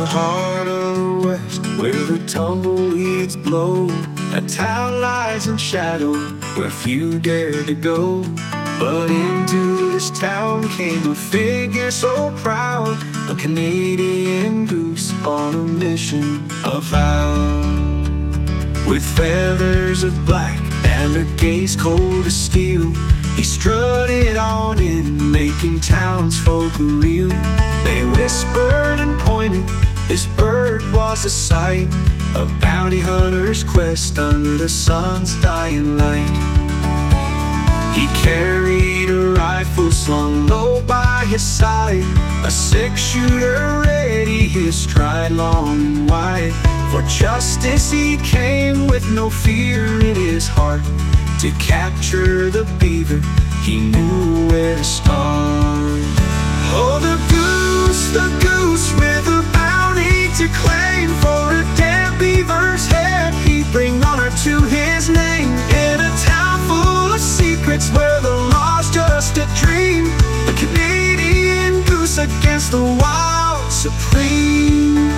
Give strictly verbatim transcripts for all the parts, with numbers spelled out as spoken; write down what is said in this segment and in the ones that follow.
heart of the west, where the tumbleweeds blow, a town lies in shadow, where few dare to go. But into this town came a figure so proud, a Canadian goose on a mission avowed. With feathers of black and a gaze cold as steel, he strutted on in, making townsfolk reel. They whispered and pointed, this bird was a sight, a bounty hunter's quest under the sun's dying light. He carried a rifle slung low by his side, a six-shooter ready, his stride long and wide. For justice he came with no fear in his heart. To capture the beaver, he knew where to start. Oh, the goose, the goose with a bounty to claim, for a dead beaver's head he'd bring honor to his name. In a town full of secrets where the law's just a dream, the Canadian goose against the wild supreme.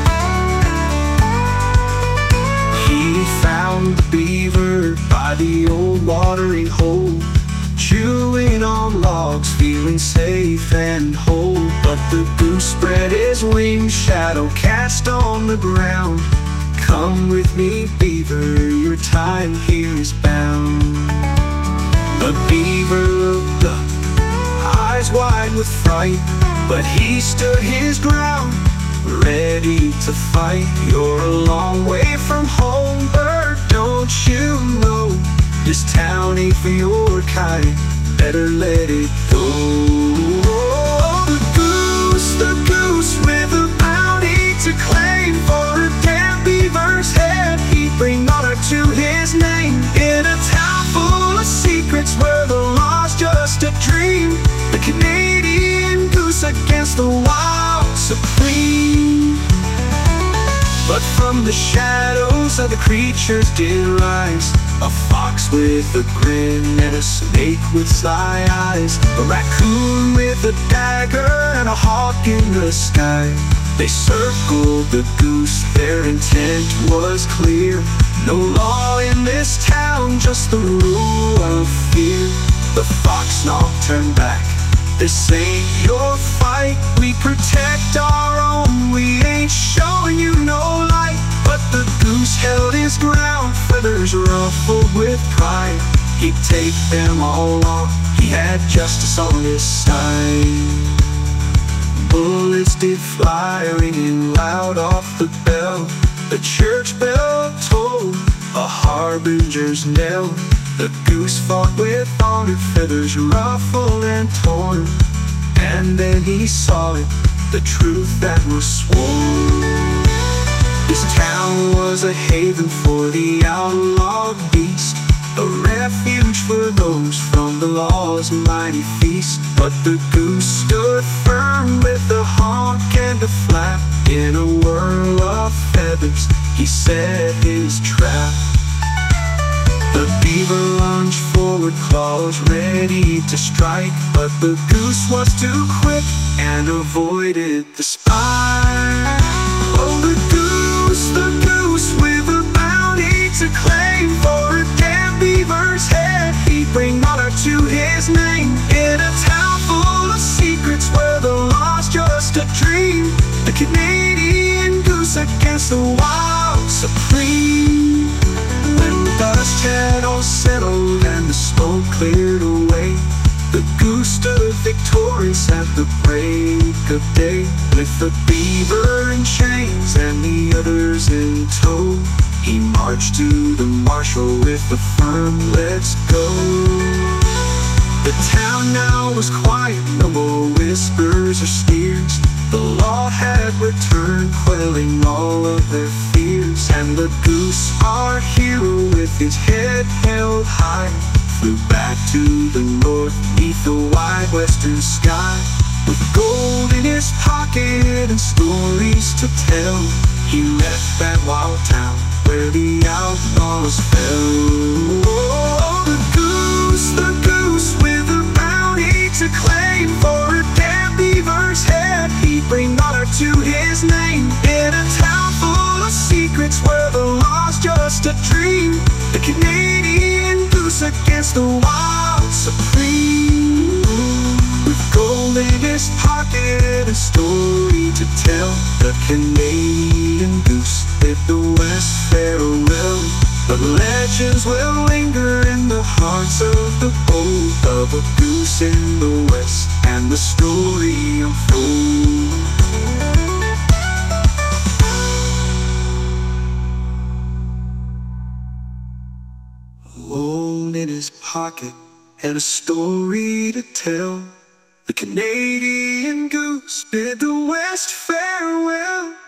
He found the beaver by the old watering hole, chewing on logs, feeling safe and whole. But the goose spread his wings, shadow cast on the ground. Come with me, beaver, your time here is bound. The beaver looked up, eyes wide with fright, but he stood his ground, ready to fight. You're a long way from home, bird, don't you know? This town ain't for your kind, better let it go. The goose, the goose with a bounty to claim, for a dead beaver's head he'd bring honor to his name. In a town full of secrets where the law's just a dream, the Canadian goose against the wild supreme. But from the shadows of the creatures did rise a fox with a grin and a snake with sly eyes, a raccoon with a dagger and a hawk in the sky. They circled the goose, their intent was clear. No law in this town, just the rule of fear. The fox knocked, turned back, this ain't your fight. We protect our own, we ain't showing you no light. But the goose held his ground, feathers ruffled with pride. He'd take them all on, he had justice on his side. Bullets did fly, ringing loud off the bell. The church bell tolled, a harbinger's knell. The goose fought with honor, feathers ruffled and torn. And then he saw it, the truth that was sworn. This town was a haven for the outlawed beast, a refuge for those from the law's mighty feast. But the goose stood firm with a honk and a flap. In a whirl of feathers, he set his trap. The beaver lunged forward, claws ready to strike, but the goose was too quick and avoided the spike. Oh, the goose, the goose with a bounty to claim, for a dead beaver's head he'd bring honor to his name. In a town full of secrets where the law's just a dream, the Canadian goose against the wild supreme. When the dust had all settled and the smoke cleared away, the goose stood victorious at the break of day. With the beaver in chains and the others in tow, he marched to the marshal with a firm "let's go." The town now was quiet, no more whispers or sneers. The law had returned, quelling all of their fears. And the goose, our hero, with his head held high, flew back to the north, neath the wide western sky. With gold in his pocket and stories to tell, he left that wild town where the outlaws fell. Oh, the goose, the goose with a bounty to claim, for a dead beaver's head he'd bring honor to his name. In a Canadian goose against the wild supreme. With gold in his pocket, a story to tell. The Canadian goose bid the West farewell. But legends will linger in the hearts of the bold, of a goose in the West, and the story unfolds. Gold in his pocket and a story to tell. The Canadian goose bid the West farewell.